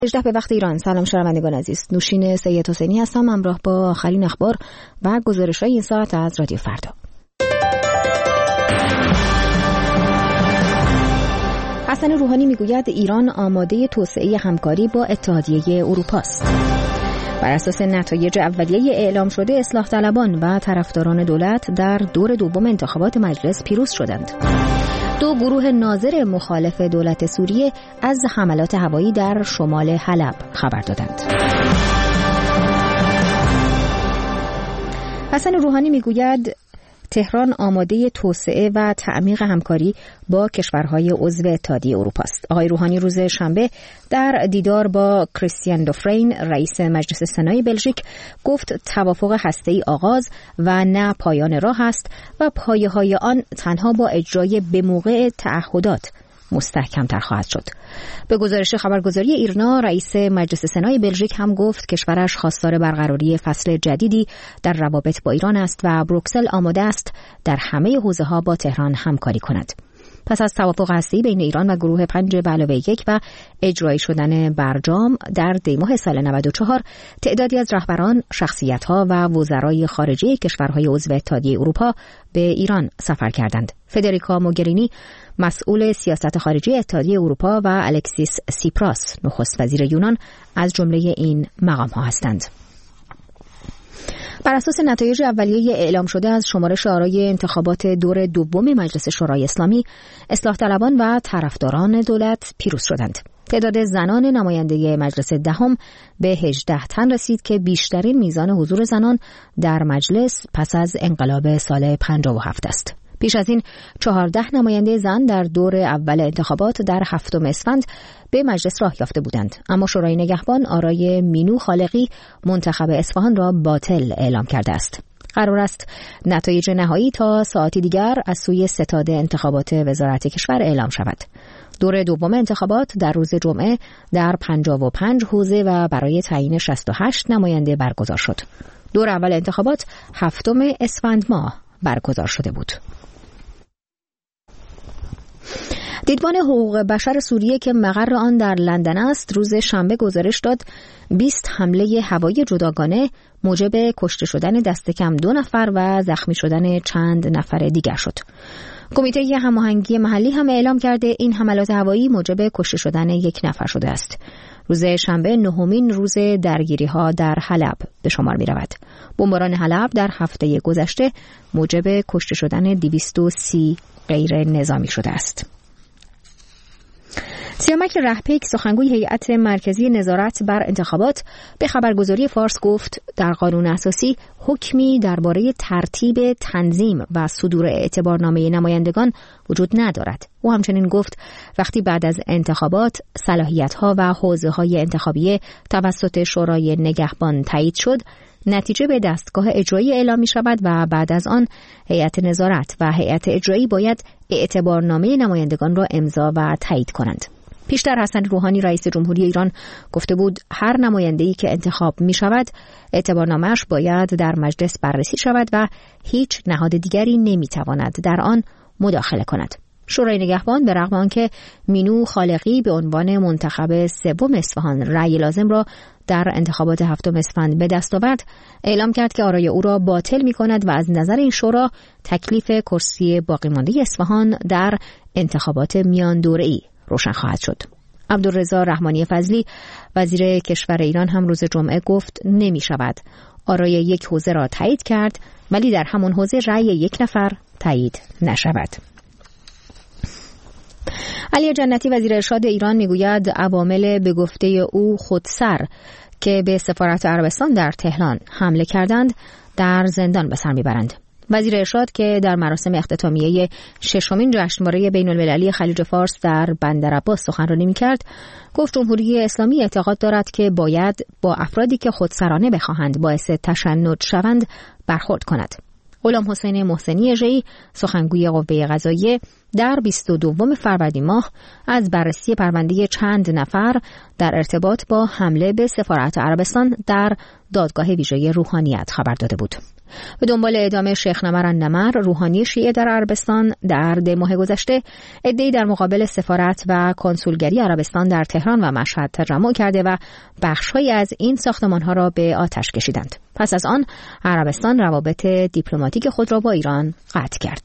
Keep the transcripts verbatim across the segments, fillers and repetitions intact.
هجده به وقت ایران. سلام شنوندگان عزیز، نوشین سید حسینی هستم، همراه با آخرین اخبار و گزارش‌های این ساعت از رادیو فردا. حسن روحانی میگوید ایران آماده توسعه همکاری با اتحادیه اروپا است. بر اساس نتایج اولیه اعلام شده، اصلاح طلبان و طرفداران دولت در دور دوم انتخابات مجلس پیروز شدند. دو گروه ناظر مخالف دولت سوریه از حملات هوایی در شمال حلب خبر دادند. حسن روحانی میگوید تهران آماده توسعه و تعمیق همکاری با کشورهای عضو اتحادیه اروپا است. آقای روحانی روز شنبه در دیدار با کریستیان دوفرین، رئیس مجلس سنای بلژیک، گفت توافق هسته‌ای آغاز و نه پایان راه است و پایه‌های آن تنها با اجرای به موقع تعهدات مستحکم‌تر خواهد شد. به گزارش خبرگزاری ایرنا، رئیس مجلس سنای بلژیک هم گفت کشورش خواستار برقراری فصل جدیدی در روابط با ایران است و بروکسل آماده است در همه حوزه‌ها با تهران همکاری کند. پس از توافق هسته‌ای بین ایران و گروه پنج به علاوه یک و اجرایی شدن برجام در دیماه سال نود و چهار، تعدادی از رهبران، شخصیت‌ها و وزرای خارجه کشورهای عضو اتحادیه اروپا به ایران سفر کردند. فدریکا موگرینی، مسئول سیاست خارجی اتحادیه اروپا، و الکسیس سیپراس، نخست وزیر یونان، از جمله این مقام‌ها هستند. بر اساس نتایج اولیه اعلام شده از شمارش آرای انتخابات دور دوم مجلس شورای اسلامی، اصلاح طلبان و طرفداران دولت پیروز شدند. تعداد زنان نماینده مجلس دهم به هجده تن رسید که بیشترین میزان حضور زنان در مجلس پس از انقلاب سال پنجاه و هفت است. پیش از این چهارده نماینده زن در دور اول انتخابات در هفتم اسفند به مجلس راه یافته بودند، اما شورای نگهبان آرای مینو خالقی، منتخب اصفهان، را باطل اعلام کرده است. قرار است نتایج نهایی تا ساعتی دیگر از سوی ستاد انتخابات وزارت کشور اعلام شود. دور دوم انتخابات در روز جمعه در پنجاه و پنج حوزه و برای تعیین شصت و هشت نماینده برگزار شد. دور اول انتخابات هفتم اسفند ماه برگزار شده بود. دیدبان حقوق بشر سوریه که مقر آن در لندن است، روز شنبه گزارش داد بیست حمله هوایی جداگانه موجب کشته شدن دست کم دو نفر و زخمی شدن چند نفر دیگر شد. کمیته هماهنگی محلی هم اعلام کرده این حملات هوایی موجب کشته شدن یک نفر شده است. روز شنبه نهمین روز درگیری‌ها در حلب به شمار می‌رود. بمباران حلب در هفته گذشته موجب کشته شدن دویست و سی غیر نظامی شده است. سیامک رهپیک، سخنگوی هیئت مرکزی نظارت بر انتخابات، به خبرگزاری فارس گفت در قانون اساسی حکمی درباره ترتیب تنظیم و صدور اعتبارنامه نمایندگان وجود ندارد. او همچنین گفت وقتی بعد از انتخابات صلاحیت‌ها و حوزه‌های انتخابیه توسط شورای نگهبان تایید شد، نتیجه به دستگاه اجرایی اعلام می شود و بعد از آن هیئت نظارت و هیئت اجرایی باید اعتبارنامه نمایندگان را امضا و تایید کنند. پیشتر حسن روحانی، رئیس جمهوری ایران، گفته بود هر نماینده‌ای که انتخاب می شود اعتبارنامه‌اش باید در مجلس بررسی شود و هیچ نهاد دیگری نمی تواند در آن مداخله کند. شورای نگهبان به رغم آنکه مینو خالقی به عنوان منتخب سوم اصفهان رأی لازم را در انتخابات هفتم اسفند به دست آورد، اعلام کرد که آرای او را باطل می کند و از نظر این شورا تکلیف کرسی باقی مانده اصفهان در انتخابات میان دوره‌ای روشن خواهد شد. عبدالرضا رحمانی فضلی، وزیر کشور ایران، هم روز جمعه گفت نمی شود آرای یک حوزه را تایید کرد ولی در همون حوزه رأی یک نفر تایید نشود. علی جنتی، وزیر ارشاد ایران، میگوید عوامل به گفته او خودسر که به سفارت عربستان در تهران حمله کردند در زندان به سر میبرند. وزیر ارشاد که در مراسم اختتامیه ششمین جشنواره بین‌المللی خلیج فارس در بندرعباس سخنرانی می‌کرد، گفت جمهوری اسلامی اعتقاد دارد که باید با افرادی که خودسرانه بخواهند باعث تشنج شوند برخورد کند. غلام حسین محسنی اژه‌ای، سخنگوی قوه قضاییه، در بیست و دوم فروردین ماه از بررسی پرونده چند نفر در ارتباط با حمله به سفارت عربستان در دادگاه ویژه روحانیت خبر داده بود. به دنبال اعدام شیخ نمر النمر، روحانی شیعه در عربستان، در ده ماه گذشته عده‌ای در مقابل سفارت و کنسولگری عربستان در تهران و مشهد تجمع کرده و بخش‌هایی از این ساختمان‌ها را به آتش کشیدند. پس از آن عربستان روابط دیپلماتیک خود را با ایران قطع کرد.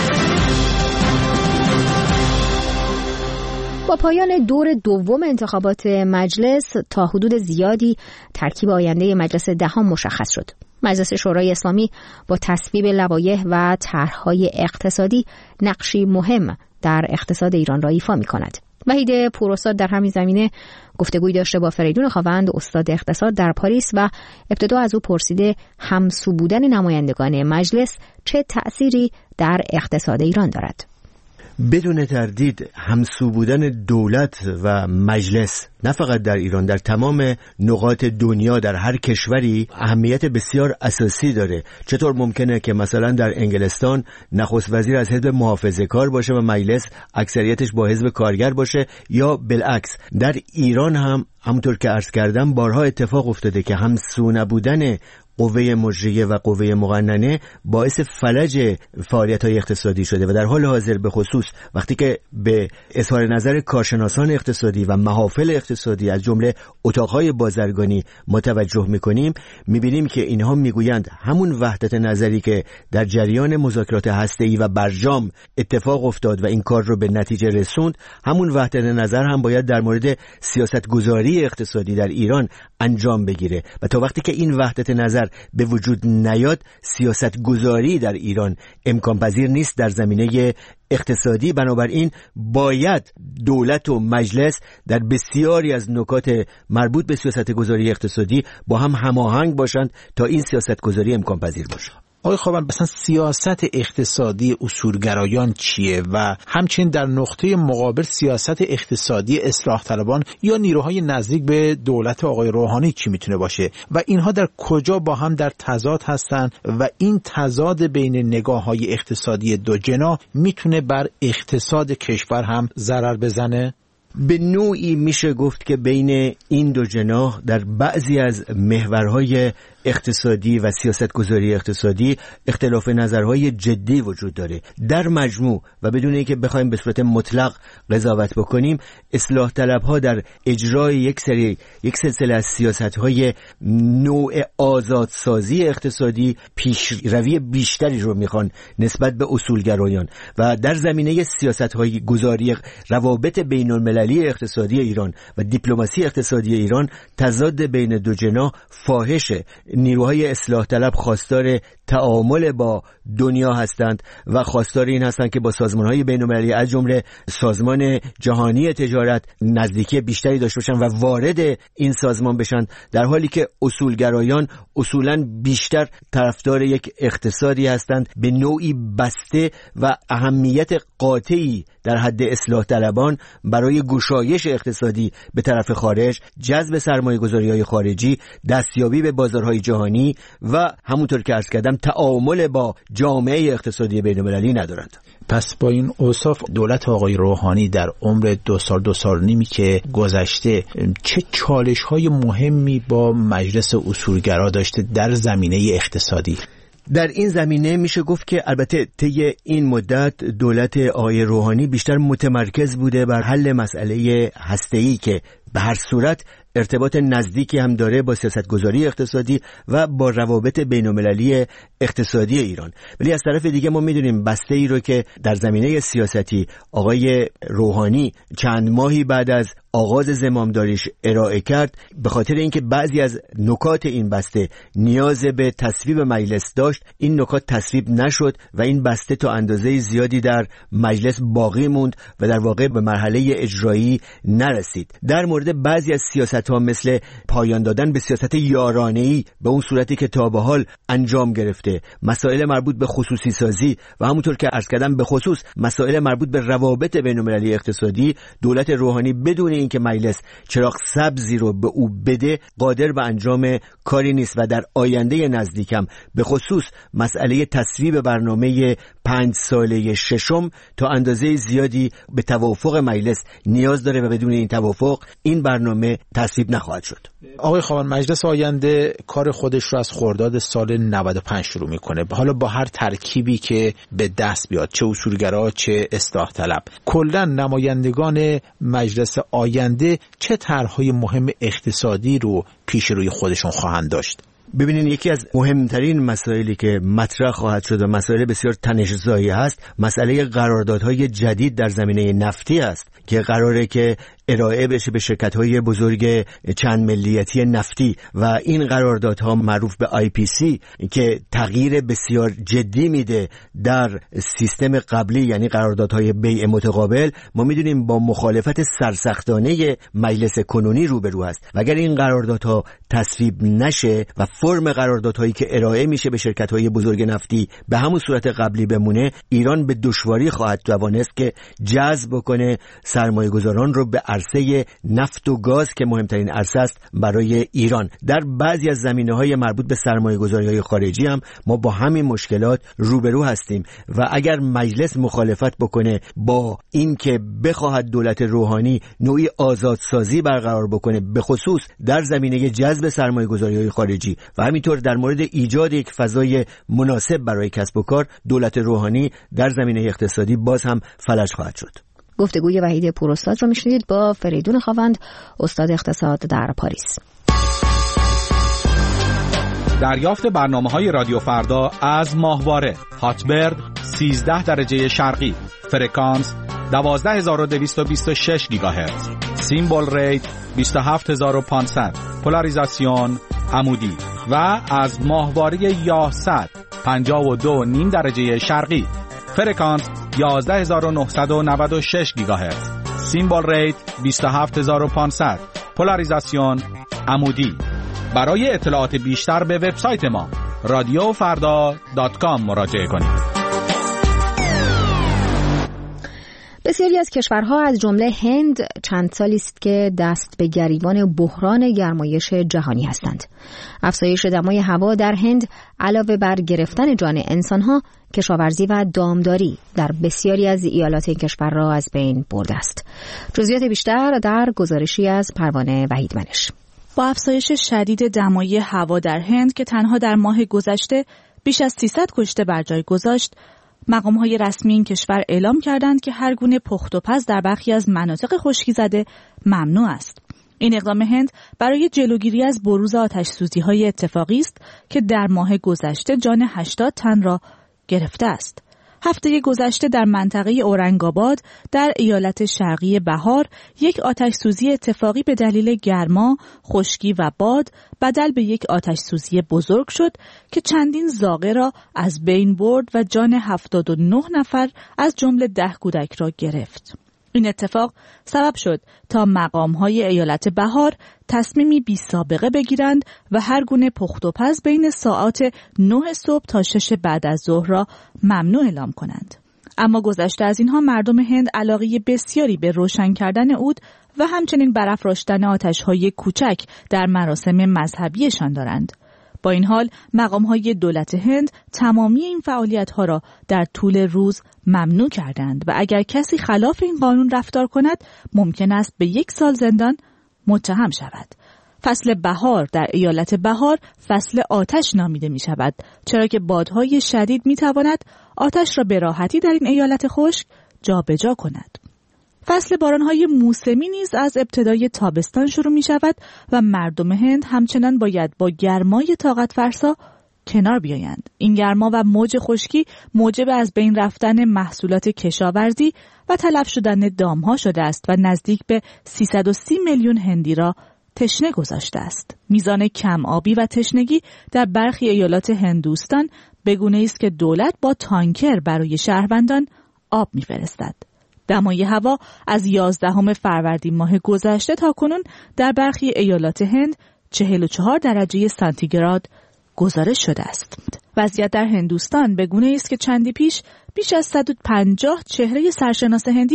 با پایان دور دوم انتخابات مجلس تا حدود زیادی ترکیب آینده مجلس دهم مشخص شد. مجلس شورای اسلامی با تصویب لوایح و طرح‌های اقتصادی نقشی مهم در اقتصاد ایران را ایفا می‌کند. وحید پوراستاد در همین زمینه گفتگویی داشته با فریدون خاوند، استاد اقتصاد در پاریس، و ابتدا از او پرسیده همسو بودن نمایندگان مجلس چه تأثیری در اقتصاد ایران دارد. بدون تردید همسو بودن دولت و مجلس نه فقط در ایران، در تمام نقاط دنیا در هر کشوری اهمیت بسیار اساسی داره. چطور ممکنه که مثلا در انگلستان نخست وزیر از حزب محافظه‌کار باشه و مجلس اکثریتش با حزب کارگر باشه، یا بالعکس در ایران هم همونطور که عرض کردم بارها اتفاق افتاده که همسو نبودن قوه مجریه و قوه مقننه باعث فلج فعالیت‌های اقتصادی شده و در حال حاضر به خصوص وقتی که به اظهار نظر کارشناسان اقتصادی و محافل اقتصادی از جمله اتاق‌های بازرگانی متوجه می‌کنیم، می‌بینیم که اینها می‌گویند همون وحدت نظری که در جریان مذاکرات هسته‌ای و برجام اتفاق افتاد و این کار رو به نتیجه رسوند، همون وحدت نظر هم باید در مورد سیاست‌گذاری اقتصادی در ایران انجام بگیره و تا وقتی که این وحدت نظر به وجود نیاد سیاست گذاری در ایران امکان پذیر نیست در زمینه اقتصادی. بنابراین باید دولت و مجلس در بسیاری از نکات مربوط به سیاست گذاری اقتصادی با هم هماهنگ باشند تا این سیاست گذاری امکان پذیر باشه. آقای خاوند، مثلا سیاست اقتصادی اصولگرایان چیه و همچنین در نقطه مقابل سیاست اقتصادی اصلاح طلبان یا نیروهای نزدیک به دولت آقای روحانی چی میتونه باشه و اینها در کجا با هم در تضاد هستن و این تضاد بین نگاه‌های اقتصادی دو جناح میتونه بر اقتصاد کشور هم ضرر بزنه؟ به نوعی میشه گفت که بین این دو جناح در بعضی از محورهای اقتصادی و سیاستگذاری اقتصادی اختلاف نظرهای جدی وجود داره. در مجموع و بدون اینکه بخوایم به صورت مطلق قضاوت بکنیم، اصلاح طلبها در اجرای یک سری یک سلسله از سیاستهای نوع آزادسازی اقتصادی پیشروی بیشتری رو میخوان نسبت به اصولگرایان و در زمینه سیاستهای گذاری روابط بین المللی اقتصادی ایران و دیپلماسی اقتصادی ایران تضاد بین دو جناح فاحشه. نیروهای اصلاح طلب خواستار تعامل با دنیا هستند و خواستار این هستند که با سازمان‌های بین‌المللی از جمله سازمان جهانی تجارت نزدیکی بیشتری داشته باشند و وارد این سازمان بشن، در حالی که اصولگرایان اصولاً بیشتر طرفدار یک اقتصادی هستند به نوعی بسته و اهمیت قاطعی در حد اصلاح طلبان برای گشایش اقتصادی به طرف خارج، جذب سرمایه‌گذاری‌های خارجی، دستیابی به بازارهای جهانی و همونطور که عرض کردم تعامل با جامعه اقتصادی بین‌المللی ندارند. پس با این اوصاف دولت آقای روحانی در عمر دو سال دو سال نیمی که گذشته چه چالش‌های مهمی با مجلس اصولگرا داشته در زمینه اقتصادی؟ در این زمینه میشه گفت که البته طی این مدت دولت آقای روحانی بیشتر متمرکز بوده بر حل مسئله هسته‌ای که به هر صورت ارتباط نزدیکی هم داره با سیاستگذاری اقتصادی و با روابط بین‌المللی اقتصادی ایران. ولی از طرف دیگه ما میدونیم بسته ای رو که در زمینه سیاستی آقای روحانی چند ماهی بعد از آغاز زمامداریش ارائه کرد، به خاطر اینکه بعضی از نکات این بسته نیاز به تصویب مجلس داشت، این نکات تصویب نشد و این بسته تا اندازه زیادی در مجلس باقی موند و در واقع به مرحله اجرایی نرسید. در مورد بعضی از سیاست‌ها مثل پایان دادن به سیاست یارانه‌ای به اون صورتی که تا به حال انجام گرفته، مسائل مربوط به خصوصی سازی و همونطور که عرض کردم به خصوص مسائل مربوط به روابط بین‌المللی اقتصادی، دولت روحانی بدون اینکه مجلس چراغ سبزی رو به او بده قادر به انجام کاری نیست و در آینده نزدیکم به خصوص مسئله تصویب برنامه پنج ساله ششم تا اندازه زیادی به توافق مجلس نیاز داره و بدون این توافق این برنامه تصویب نخواهد شد. آقای خواهان، مجلس آینده کار خودش رو از خرداد سال نود و پنج شروع میکنه، حالا با هر ترکیبی که به دست بیاد، چه اصولگرا چه اصلاح طلب. کلا نمایندگان مجلس آینده چه طرح‌های مهم اقتصادی رو پیش روی خودشون خواهند داشت؟ ببینین، یکی از مهمترین مسائلی که مطرح خواهد شد و مسائل بسیار تنش‌زایی هست، مسئله قراردادهای جدید در زمینه نفتی است که قراره که ارائه بشه به شرکت‌های بزرگ چند ملیتی نفتی و این قراردادها معروف به آی پی سی که تغییر بسیار جدی میده در سیستم قبلی، یعنی قراردادهای بیع متقابل، ما میدونیم با مخالفت سرسختانه مجلس کنونی روبرو است و اگر این قراردادها تصویب نشه و فرم قراردادهایی که ارائه میشه به شرکت‌های بزرگ نفتی به همون صورت قبلی بمونه، ایران به دشواری خواهد توانست که جذب کنه سرمایه‌گذاران رو به عرصه نفت و گاز که مهمترین عرصه است برای ایران. در بعضی از زمینه‌های مربوط به سرمایه‌گذاری‌های خارجی هم ما با همین مشکلات روبرو هستیم و اگر مجلس مخالفت بکنه با این که بخواهد دولت روحانی نوعی آزادسازی برقرار بکنه به خصوص در زمینه جذب سرمایه‌گذاری‌های خارجی و همینطور در مورد ایجاد یک فضای مناسب برای کسب و کار، دولت روحانی در زمینه اقتصادی باز هم فلج خواهد شد. گفتگوی وحید پوراستاد رو میشنیدید با فریدون خاوند، استاد اقتصاد در پاریس. دریافت برنامه‌های رادیو فردا از ماهواره هاتبرد سیزده درجه شرقی، فرکانس دوازده هزار و دویست و بیست و شش گیگاهرتز، سیمبل ریت بیست و هفت هزار و پانصد، پولاریزاسیون عمودی و از ماهواره یاهصد پنجاه و دو و نیم درجه شرقی، فرکانس یازده هزار و نهصد و نود و شش گیگاهرتز، سیمبل ریت بیست و هفت هزار و پانصد، پولاریزاسیون عمودی. برای اطلاعات بیشتر به وبسایت ما رادیو فردا دات کام مراجعه کنید. بسیاری از کشورها از جمله هند چند سالی است که دست به گریبان بحران گرمایش جهانی هستند. افزایش دمای هوا در هند علاوه بر گرفتن جان انسانها، کشاورزی و دامداری در بسیاری از ایالات این کشور را از بین برده است. جزئیات بیشتر در گزارشی از پروانه وحیدمنش. با افزایش شدید دمای هوا در هند که تنها در ماه گذشته بیش از سیصد کشته بر جای گذاشت، مقام‌های رسمی این کشور اعلام کردند که هر گونه پخت و پز در برخی از مناطق خشکی‌زده ممنوع است. این اقدام هند برای جلوگیری از بروز آتش‌سوزی‌های اتفاقی است که در ماه گذشته جان هشتاد تن را گرفته است. هفته گذشته در منطقه اورنگاباد در ایالت شرقی بهار یک آتش‌سوزی اتفاقی به دلیل گرما، خشکی و باد بدل به یک آتش‌سوزی بزرگ شد که چندین زاغه را از بین برد و جان هفتاد و نه نفر از جمله ده کودک را گرفت. این اتفاق سبب شد تا مقام‌های ایالت بهار تصمیمی بی سابقه بگیرند و هر گونه پخت و پز بین ساعات نه صبح تا شش بعد از ظهر را ممنوع اعلام کنند. اما گذشته از اینها مردم هند علاقه بسیاری به روشن کردن عود و همچنین برافراشتن آتش‌های کوچک در مراسم مذهبیشان دارند. با این حال مقام‌های دولت هند تمامی این فعالیت‌ها را در طول روز ممنوع کردند و اگر کسی خلاف این قانون رفتار کند ممکن است به یک سال زندان متهم شود. فصل بهار در ایالت بهار فصل آتش نامیده می شود، چرا که بادهای شدید می تواند آتش را به راحتی در این ایالت خشک جابجا کند. فصل بارانهای موسمی نیز از ابتدای تابستان شروع می شود و مردم هند همچنان باید با گرمای طاقت فرسا کنار بیایند. این گرما و موج خشکی موجب از بین رفتن محصولات کشاورزی و تلف شدن دامها شده است و نزدیک به سیصد و سی میلیون هندی را تشنه گذاشته است. میزان کم آبی و تشنگی در برخی ایالات هندوستان به گونه‌ای است که دولت با تانکر برای شهروندان آب می‌فرستد. دمای هوا از یازدهم فروردین ماه گذشته تا کنون در برخی ایالات هند چهل و چهار درجه سانتیگراد گزارش شده است. وضعیت در هندوستان به گونه‌ای است که چندی پیش بیش از صد و پنجاه چهره سرشناس هندی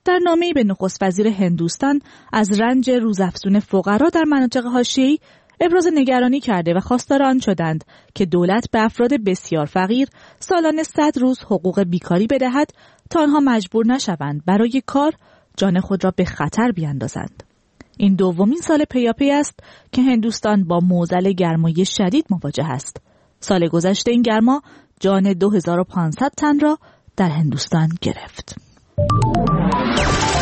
در نامه‌ای به نخست وزیر هندوستان از رنج روزافزون فقرا در مناطق حاشیه‌ای ابراز نگرانی کرده و خواستار آن شدند که دولت به افراد بسیار فقیر سالانه صد روز حقوق بیکاری بدهد تا آنها مجبور نشوند برای کار جان خود را به خطر بیاندازند. این دومین سال پیاپی است که هندوستان با معضل گرمای شدید مواجه است. سال گذشته این گرما جان دو هزار و پانصد تن را در هندوستان گرفت.